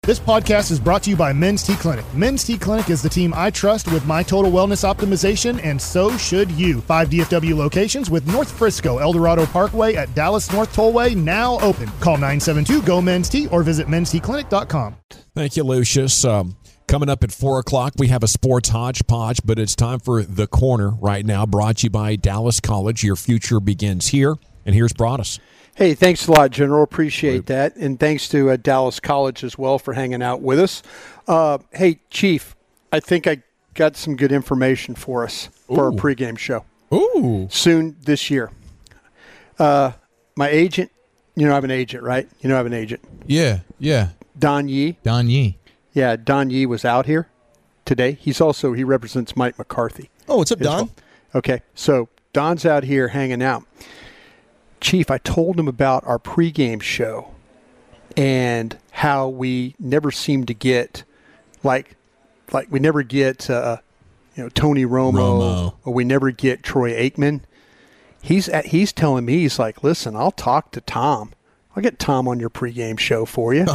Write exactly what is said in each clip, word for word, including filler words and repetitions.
This podcast is brought to you by Men's T Clinic. Men's T Clinic is the team I trust with my total wellness optimization, and so should you. Five D F W locations with North Frisco, El Dorado Parkway at Dallas North Tollway now open. Call nine seven two, G O, Men's T or visit men's t clinic dot com. Thank you, Lucius. Um, coming up at four o'clock, we have a sports hodgepodge, but it's time for The Corner right now, brought to you by Dallas College. Your future begins here, and here's Broadus. Hey, thanks a lot, General. Appreciate that. And thanks to uh, Dallas College as well for hanging out with us. Uh, hey, Chief, I think I got some good information for us for Ooh. our pregame show. Ooh. Soon this year. Uh, my agent, you know I have an agent, right? You know I have an agent. Yeah, yeah. Don Yee. Don Yee. Yeah, Don Yee was out here today. He's also, he represents Mike McCarthy. Oh, what's up, Don? Well. Okay, so Don's out here hanging out. Chief, I told him about our pregame show and how we never seem to get, like, like we never get, uh, you know, Tony Romo, Romo, or we never get Troy Aikman. He's at, he's telling me, he's like, listen, I'll talk to Tom. I'll get Tom on your pregame show for you.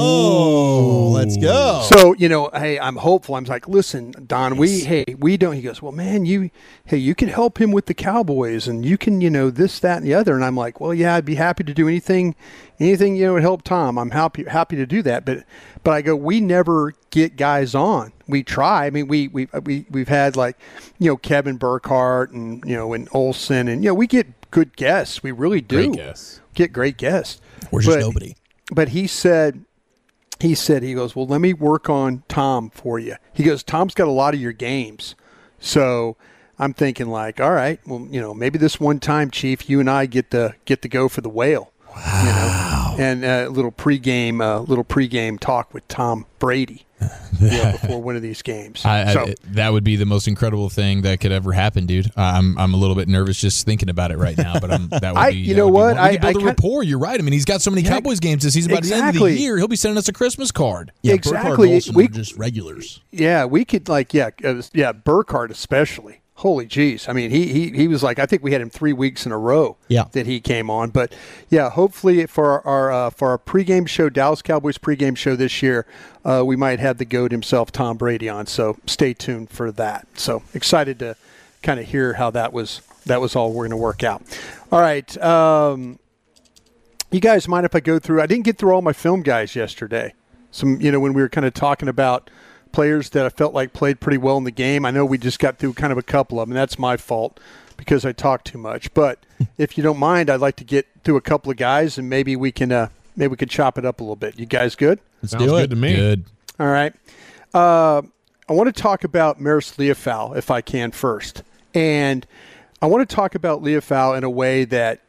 Oh, let's go. So, you know, hey, I'm hopeful. I'm like, listen, Don, nice. we, hey, we don't. He goes, well, man, you, hey, you can help him with the Cowboys and you can, you know, this, that, and the other. And I'm like, well, yeah, I'd be happy to do anything, anything, you know, would help Tom. I'm happy, happy to do that. But, but I go, we never get guys on. We try. I mean, we, we, we, we've had like, you know, Kevin Burkhardt and, you know, and Olsen and, you know, we get good guests. We really do. Great guests. Get great guests. Or just but, nobody. But he said, he said, he goes, well, let me work on Tom for you. He goes, Tom's got a lot of your games. So I'm thinking like, all right, well, you know, maybe this one time, Chief, you and I get to get to go for the whale. Wow. You know, and a uh, little pregame, uh, little pregame talk with Tom Brady. You know, before one of these games. I, so, I, that would be the most incredible thing that could ever happen, dude. I'm I'm a little bit nervous just thinking about it right now, but I'm, that would I, be. You that know would what? Be I, I build I a rapport. You're right. I mean, he's got so many yeah, Cowboys games this season. By exactly. the end of the year, he'll be sending us a Christmas card. Yeah, exactly. Burkhardt and we Olsen are just regulars. Yeah, we could like yeah, uh, yeah, Burkhardt especially. Holy jeez. I mean, he, he he was like, I think we had him three weeks in a row yeah. that he came on. But, yeah, hopefully for our, our uh, for our pregame show, Dallas Cowboys pregame show this year, uh, we might have the GOAT himself, Tom Brady, on. So stay tuned for that. So excited to kind of hear how that was that was all we're going to work out. All right. Um, you guys mind if I go through? I didn't get through all my film guys yesterday. Some, you know, when we were kind of talking about players that I felt like played pretty well in the game. I know we just got through kind of a couple of them, and that's my fault because I talk too much. But if you don't mind, I'd like to get through a couple of guys, and maybe we can uh, maybe we can chop it up a little bit. You guys good? Let's Sounds do it. good to me. Good. All right. Uh, I want to talk about Maris Leofau, if I can, first. And I want to talk about Leofau in a way that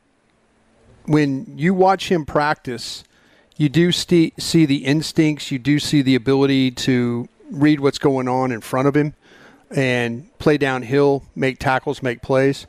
when you watch him practice, you do st- see the instincts, you do see the ability to read what's going on in front of him and play downhill, make tackles, make plays.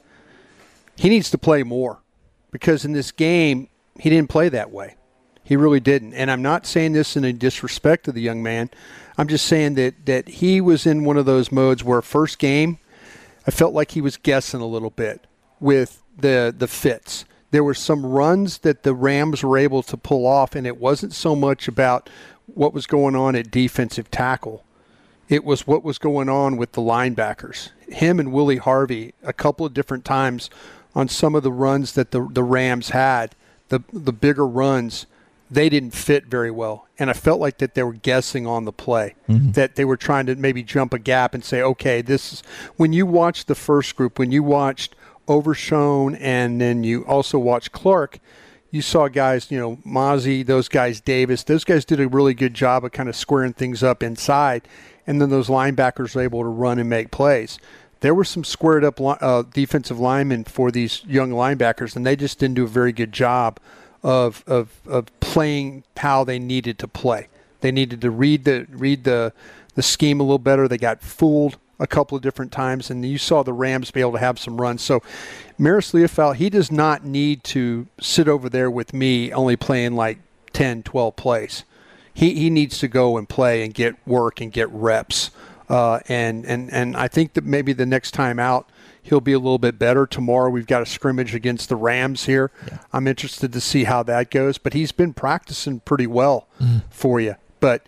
He needs to play more because in this game, he didn't play that way. He really didn't. And I'm not saying this in a disrespect to the young man. I'm just saying that, that he was in one of those modes where first game, I felt like he was guessing a little bit with the the fits. There were some runs that the Rams were able to pull off, and it wasn't so much about what was going on at defensive tackle. It was what was going on with the linebackers. Him and Willie Harvey, a couple of different times on some of the runs that the the Rams had, the the bigger runs, they didn't fit very well. And I felt like that they were guessing on the play, mm-hmm. that they were trying to maybe jump a gap and say, okay, this is – when you watched the first group, when you watched Overshone and then you also watched Clark, you saw guys, you know, Mozzie, those guys, Davis, those guys did a really good job of kind of squaring things up inside. And then those linebackers were able to run and make plays. There were some squared up uh, defensive linemen for these young linebackers, and they just didn't do a very good job of of of playing how they needed to play. They needed to read the read the the scheme a little better. They got fooled a couple of different times, and you saw the Rams be able to have some runs. So Maris Leofau, he does not need to sit over there with me only playing like ten, twelve plays. He he needs to go and play and get work and get reps. Uh, and, and, and I think that maybe the next time out he'll be a little bit better. Tomorrow we've got a scrimmage against the Rams here. Yeah. I'm interested to see how that goes. But he's been practicing pretty well mm. for you. But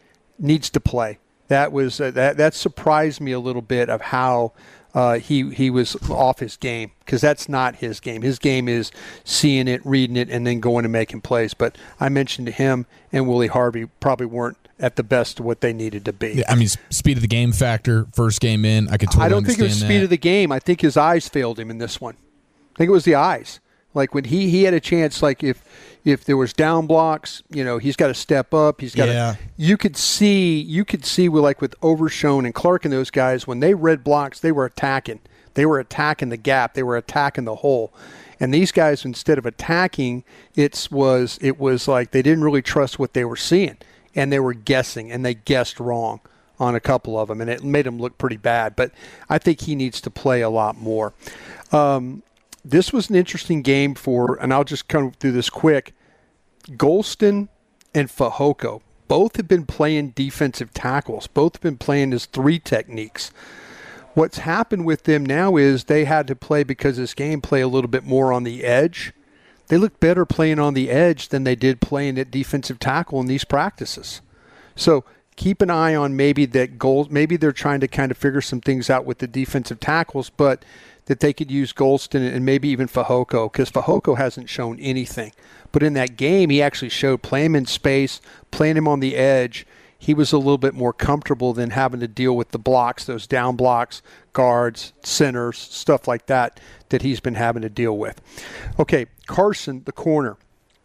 needs to play. That was uh, that that surprised me a little bit of how uh, he he was off his game, because that's not his game. His game is seeing it, reading it, and then going and making plays. But I mentioned to him and Willie Harvey probably weren't at the best of what they needed to be. Yeah, I mean, speed of the game factor, first game in, I could totally I don't think it was understand speed that. of the game. I think his eyes failed him in this one. I think it was the eyes. Like when he, he had a chance, like if if there was down blocks, you know, he's got to step up. He's got Yeah. to. You could see, you could see, with like with Overshone and Clark and those guys, when they read blocks, they were attacking. They were attacking the gap. They were attacking the hole. And these guys, instead of attacking, it's was it was like they didn't really trust what they were seeing, and they were guessing, and they guessed wrong on a couple of them, and it made them look pretty bad. But I think he needs to play a lot more. Um, This was an interesting game for, and I'll just come through this quick, Golston and Fehoko. Both have been playing defensive tackles. Both have been playing as three techniques. What's happened with them now is they had to play, because this game play a little bit more on the edge. They look better playing on the edge than they did playing at defensive tackle in these practices. So keep an eye on maybe that goal. Maybe they're trying to kind of figure some things out with the defensive tackles, but that they could use Golston and maybe even Fehoko, because Fehoko hasn't shown anything. But in that game, he actually showed playing him in space, playing him on the edge. He was a little bit more comfortable than having to deal with the blocks, those down blocks, guards, centers, stuff like that, that he's been having to deal with. Okay, Carson, the corner.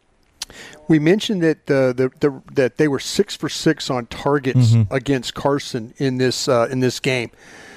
We mentioned that the, the, the that they were six for six on targets mm-hmm. against Carson in this uh, in this game.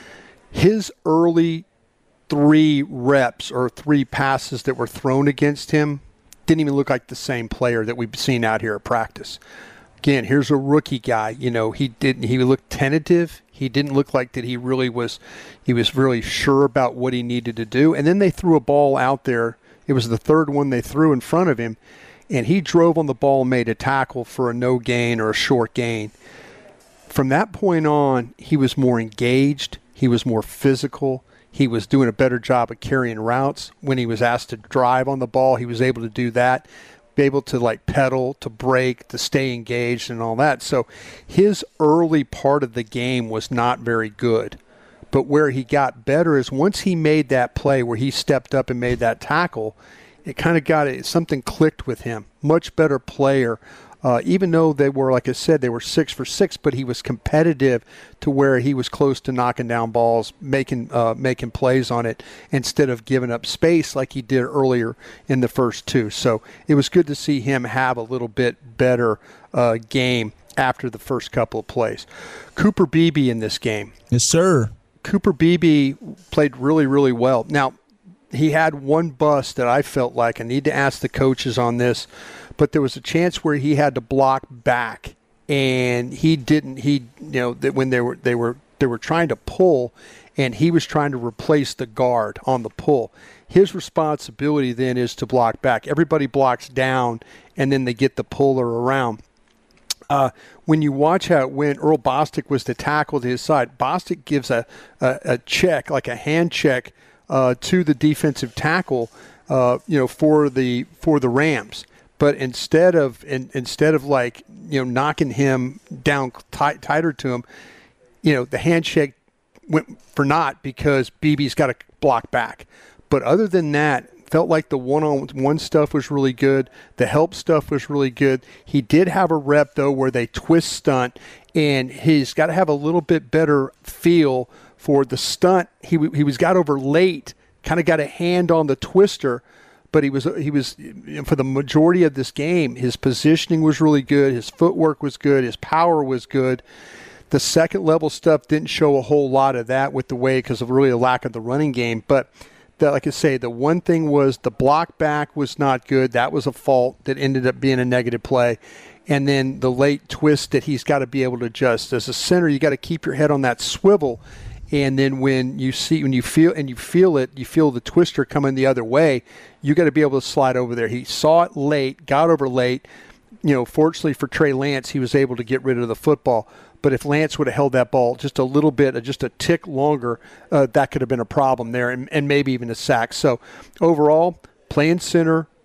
His early three reps or three passes that were thrown against him didn't even look like the same player that we've seen out here at practice. Again, here's a rookie guy. You know, he didn't. He looked tentative. He didn't look like that. He really was. He was really sure about what he needed to do. And then they threw a ball out there. It was the third one they threw in front of him, and he drove on the ball and made a tackle for a no gain or a short gain. From that point on, he was more engaged. He was more physical. He was doing a better job of carrying routes. When he was asked to drive on the ball, he was able to do that, be able to like pedal, to break, to stay engaged and all that. So his early part of the game was not very good. But where he got better is once he made that play where he stepped up and made that tackle, it kind of got it, something clicked with him. Much better player. Uh, even though they were, like I said, they were six for six, but he was competitive to where he was close to knocking down balls, making uh, making plays on it, instead of giving up space like he did earlier in the first two. So it was good to see him have a little bit better uh, game after the first couple of plays. Cooper Beebe in this game. Yes, sir. Cooper Beebe played really, really well. Now, he had one bust that I felt like, I need to ask the coaches on this, but there was a chance where he had to block back, and he didn't. He, you know, that when they were they were they were trying to pull, and he was trying to replace the guard on the pull. His responsibility then is to block back. Everybody blocks down, and then they get the puller around. Uh, when you watch how it went, Earl Bostic was the tackle to his side. Bostic gives a a, a check, like a hand check, uh, to the defensive tackle, uh, you know, for the for the Rams. But instead of in, instead of like, you know, knocking him down tight, tighter to him, you know, the handshake went for naught because Beebe's got to block back. But other than that, felt like the one-on-one stuff was really good. The help stuff was really good. He did have a rep, though, where they twist stunt, and he's got to have a little bit better feel for the stunt. He he was got over late, kind of got a hand on the twister. But he was he was for the majority of this game, his positioning was really good, his footwork was good, his power was good. The second level stuff didn't show a whole lot of that with the way, because of really a lack of the running game. But the, like I say, the one thing was the block back was not good. That was a fault that ended up being a negative play. And then the late twist that he's got to be able to adjust. As a center, you got to keep your head on that swivel. And then when you see, when you feel, and you feel it, you feel the twister coming the other way, you got to be able to slide over there. He saw it late, got over late. You know, fortunately for Trey Lance, he was able to get rid of the football. But if Lance would have held that ball just a little bit, just a tick longer, uh, that could have been a problem there, and, and maybe even a sack. So overall, playing center,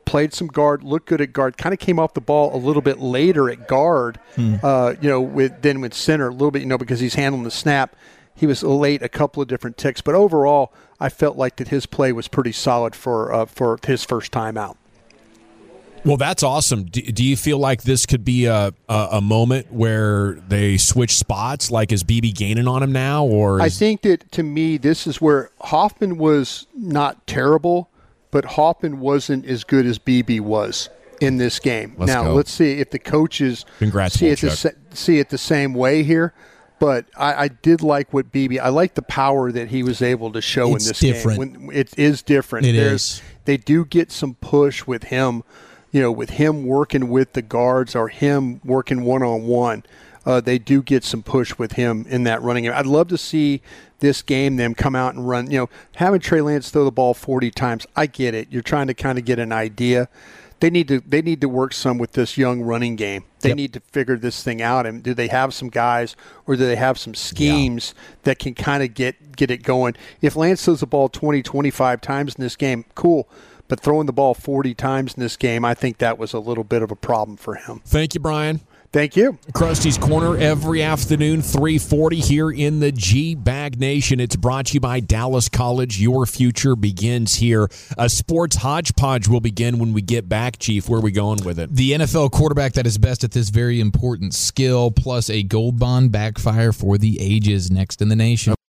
played some guard, looked good at guard, kind of came off the ball a little bit later at guard, hmm. uh, you know, with than with center a little bit, you know, because he's handling the snap. He was late a couple of different ticks, but overall, I felt like that his play was pretty solid for uh, for his first time out. Well, that's awesome. Do, do you feel like this could be a, a a moment where they switch spots? Like, is B B gaining on him now? Or is... I think that, to me, this is where Hoffman was not terrible, but Hoffman wasn't as good as B B was in this game. Let's now, go. let's see if the coaches Congrats, see it, the, see it the same way here. But I, I did like what B B – I like the power that he was able to show it's in this different. game. When, it is different. It There's, is. They do get some push with him, you know, with him working with the guards or him working one-on-one. Uh, they do get some push with him in that running game. I'd love to see this game, them come out and run. You know, having Trey Lance throw the ball forty times, I get it. You're trying to kind of get an idea. They need to they need to work some with this young running game. They yep. need to figure this thing out. And do they have some guys or do they have some schemes yeah. that can kind of get, get it going? If Lance throws the ball twenty, twenty-five times in this game, cool. But throwing the ball forty times in this game, I think that was a little bit of a problem for him. Thank you, Brian. Thank you. Krusty's Corner every afternoon, three forty here in the G-Bag Nation. It's brought to you by Dallas College. Your future begins here. A sports hodgepodge will begin when we get back, Chief. Where are we going with it? The N F L quarterback that is best at this very important skill, plus a gold bond backfire for the ages next in the nation.